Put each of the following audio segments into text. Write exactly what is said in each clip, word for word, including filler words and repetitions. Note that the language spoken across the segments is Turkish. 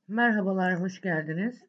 Merhabalar, hoş geldiniz.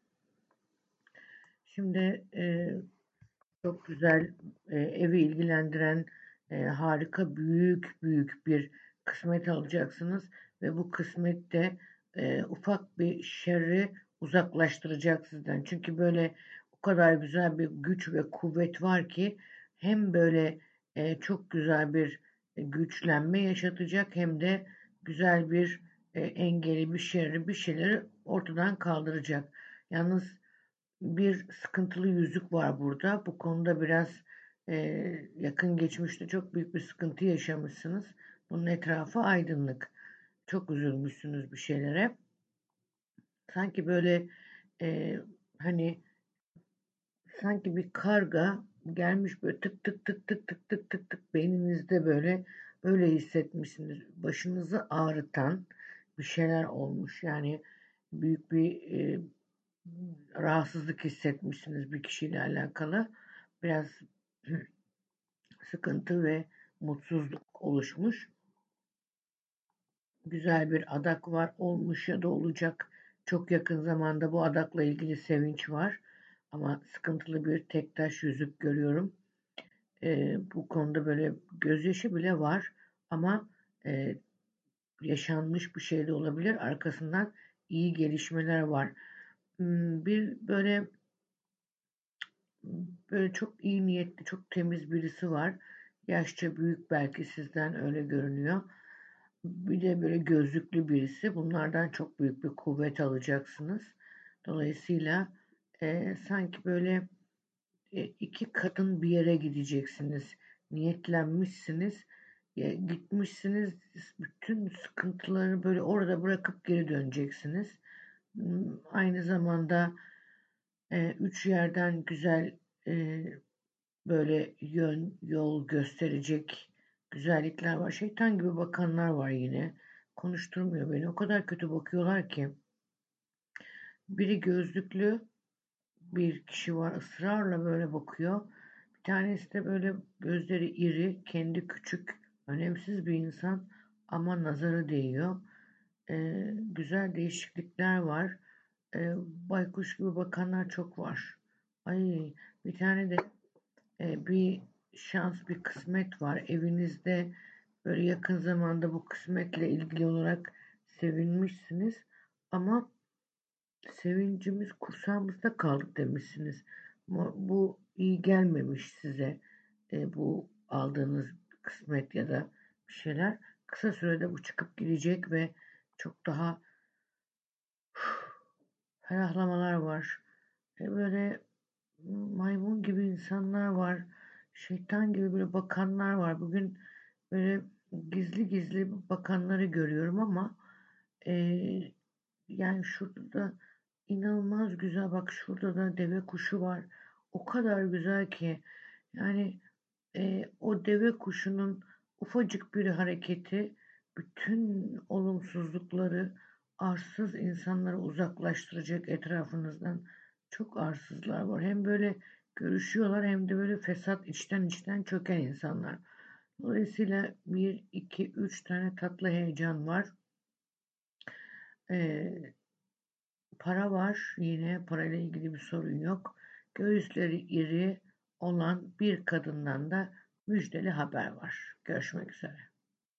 Şimdi e, çok güzel, e, evi ilgilendiren e, harika, büyük büyük bir kısmet alacaksınız ve bu kısmette e, ufak bir şerri uzaklaştıracak sizden. Çünkü böyle o kadar güzel bir güç ve kuvvet var ki hem böyle e, çok güzel bir e, güçlenme yaşatacak hem de güzel bir e, engeli, bir şerri, bir şeyleri ortadan kaldıracak. Yalnız bir sıkıntılı yüzük var burada. Bu konuda biraz e, yakın geçmişte çok büyük bir sıkıntı yaşamışsınız. Bunun etrafı aydınlık. Çok üzülmüşsünüz bir şeylere. Sanki böyle e, hani sanki bir karga gelmiş böyle tık tık tık tık tık tık tık tık beyninizde böyle öyle hissetmişsiniz. Başınızı ağrıtan bir şeyler olmuş. Yani büyük bir e, rahatsızlık hissetmişsiniz bir kişiyle alakalı. Biraz sıkıntı ve mutsuzluk oluşmuş. Güzel bir adak var, olmuş ya da olacak. Çok yakın zamanda bu adakla ilgili sevinç var. Ama sıkıntılı bir tek taş yüzük görüyorum. Ee, bu konuda böyle gözyaşı bile var. Ama e, yaşanmış bir şey de olabilir. Arkasından iyi gelişmeler var. Hmm, Bir böyle Böyle çok iyi niyetli, çok temiz birisi var. Yaşça büyük belki sizden öyle görünüyor. Bir de böyle gözlüklü birisi. Bunlardan çok büyük bir kuvvet alacaksınız. Dolayısıyla e, sanki böyle e, iki kadın bir yere gideceksiniz. Niyetlenmişsiniz. E, gitmişsiniz. Bütün sıkıntıları böyle orada bırakıp geri döneceksiniz. Hmm, Aynı zamanda e, üç yerden güzel e, böyle yön, yol gösterecek güzellikler var. Şeytan gibi bakanlar var yine. Konuşturmuyor beni. O kadar kötü bakıyorlar ki. Biri gözlüklü bir kişi var. Israrla böyle bakıyor. Bir tanesi de böyle gözleri iri, kendi küçük, önemsiz bir insan ama nazarı değiyor. Ee, güzel değişiklikler var. Ee, baykuş gibi bakanlar çok var. Ay, bir tane de e, bir şans, bir kısmet var. Evinizde böyle yakın zamanda bu kısmetle ilgili olarak sevinmişsiniz ama sevincimiz kursağımızda kaldık demişsiniz. Ama bu iyi gelmemiş size. E, bu aldığınız kısmet ya da bir şeyler. Kısa sürede bu çıkıp gidecek ve çok daha ferahlamalar var. E, böyle maymun gibi insanlar var. Şeytan gibi böyle bakanlar var. Bugün böyle gizli gizli bakanları görüyorum ama e, yani şurada da inanılmaz güzel. Bak şurada da deve kuşu var. O kadar güzel ki yani e, o deve kuşunun ufacık bir hareketi bütün olumsuzlukları arsız insanları uzaklaştıracak etrafınızdan. Çok arsızlar var. Hem böyle görüşüyorlar hem de böyle fesat içten içten çöken insanlar. Dolayısıyla bir, iki, üç tane tatlı heyecan var. Ee, Para var. Yine parayla ilgili bir sorun yok. Göğüsleri iri olan bir kadından da müjdeli haber var. Görüşmek üzere.